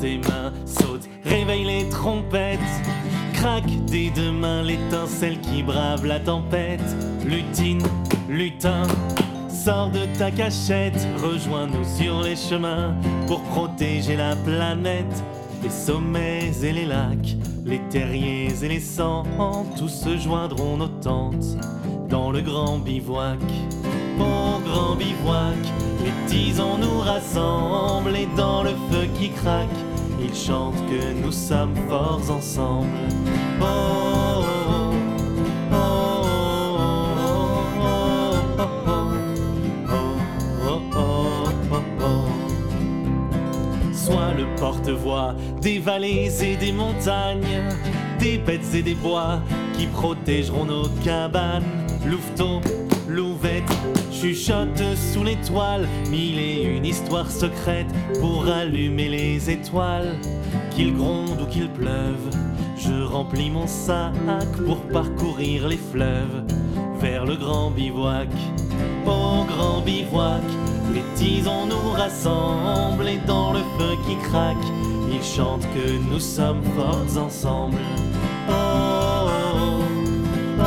tes mains, saute, réveille les trompettes. Craque des deux mains l'étincelle qui brave la tempête. Lutine, lutin, sors de ta cachette, rejoins-nous sur les chemins pour protéger la planète. Les sommets et les lacs, les terriers et les sangs, tous se joindront nos tentes dans le grand bivouac. Au grand bivouac, les tisons nous rassemblent et dans le feu qui craque, ils chantent que nous sommes forts ensemble. Oh, oh, oh, oh, oh, oh, oh. Sois le porte-voix des vallées et des montagnes, des bêtes et des bois qui protégeront nos cabanes. Louveteau, louvette, chuchote sous l'étoile, mille et une histoires secrètes pour allumer les étoiles. Qu'il gronde ou qu'il pleuve, je remplis mon sac pour parcourir les fleuves vers le grand bivouac. Au grand bivouac, les tisons nous rassemblent et dans le feu qui craque, ils chantent que nous sommes forts ensemble. Oh, oh, oh,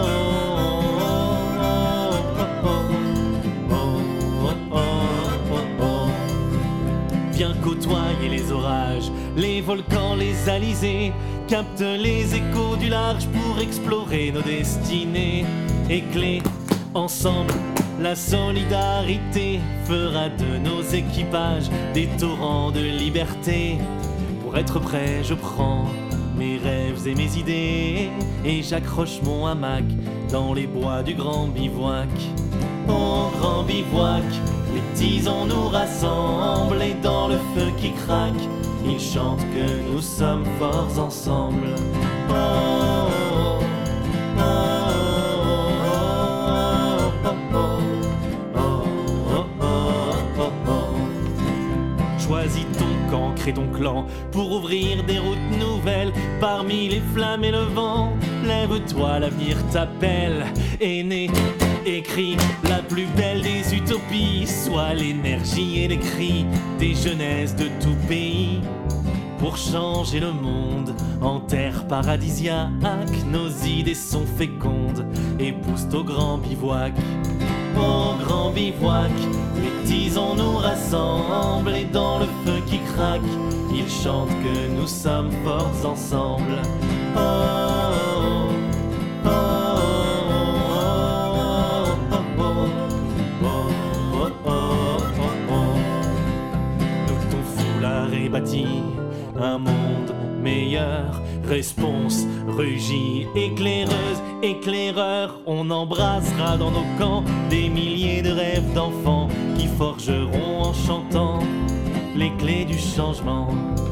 viens côtoyer les orages, les volcans, les alizés, capte les échos du large pour explorer nos destinées. Et clés, ensemble, la solidarité fera de nos équipages des torrents de liberté. Pour être prêt, je prends mes rêves et mes idées et j'accroche mon hamac dans les bois du grand bivouac. Au grand bivouac, les tisons nous rassemblent et dans le feu qui craque, ils chantent que nous sommes forts ensemble. Oh, oh, oh, oh, oh, oh, oh, oh. Choisis ton camp, crée ton clan pour ouvrir des routes nouvelles parmi les flammes et le vent. Lève-toi, l'avenir t'appelle, aîné. Écris la plus belle des utopies, sois l'énergie et les cris des jeunesses de tout pays. Pour changer le monde en terre paradisiaque, nos idées sont fécondes et poussent au grand bivouac. Au grand bivouac, les tisons nous rassemblent et dans le feu qui craque, ils chantent que nous sommes forts ensemble. Oh, oh, oh, bâti un monde meilleur. Réponse rugie, éclaireuse, éclaireur, on embrassera dans nos camps des milliers de rêves d'enfants qui forgeront en chantant les clés du changement.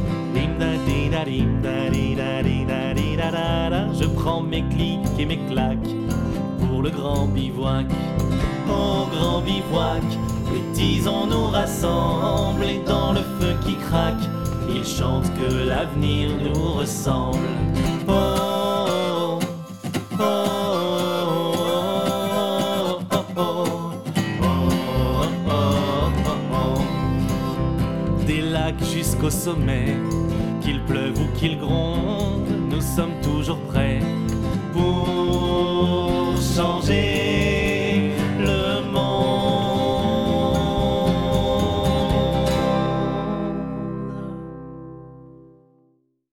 Je prends mes clics et mes claques pour le grand bivouac. Au grand bivouac, les tisons nous rassemblent et dans le feu qui craque, ils chantent que l'avenir nous ressemble. Oh, oh, oh, oh, oh, oh, oh. Des lacs jusqu'au sommet, qu'il pleuve ou qu'il gronde, nous sommes toujours prêts pour changer